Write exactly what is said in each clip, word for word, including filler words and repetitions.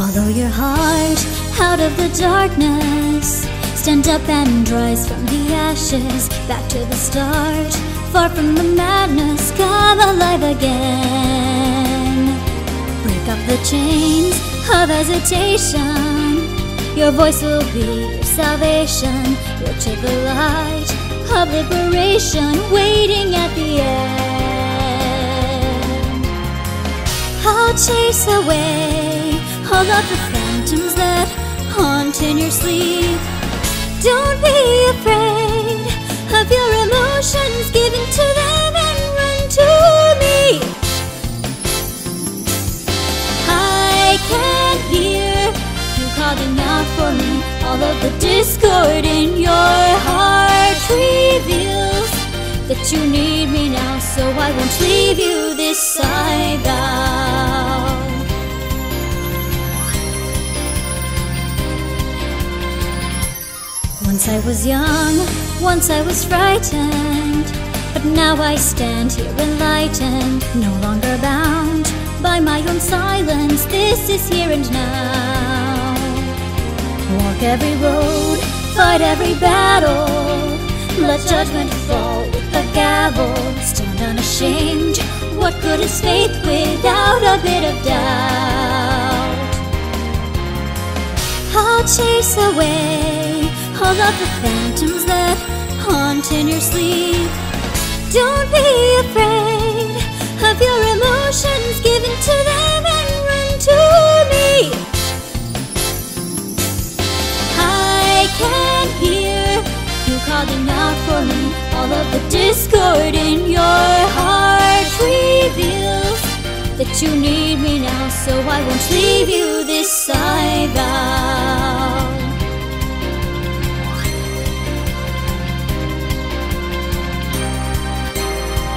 Follow your heart out of the darkness. Stand up and rise from the ashes. Back to the start, far from the madness. Come alive again. Break up the chains of hesitation. Your voice will be your salvation. Look to the light of liberation waiting at the end. I'll chase away all of the phantoms that haunt in your sleep. Don't be afraid of your emotions. Give in to them and run to me. I can hear you calling out for me. All of the discord in your heart reveals that you need me now, so I won't leave you. This I vow. Once I was young, once I was frightened, but now I stand here enlightened, no longer bound by my own silence. This is here and now. Walk every road, fight every battle, let judgment fall with the gavel. Stand unashamed, what good is faith without a bit of doubt? I'll chase away all of the phantoms that haunt in your sleep. Don't be afraid of your emotions. Give in to them and run to me. I can hear you calling out for me. All of the discord in your heart reveals that you need me now, so I won't leave you. This I vow.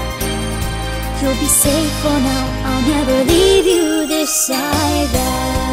You'll be safe for now, I'll never leave you. This I vow.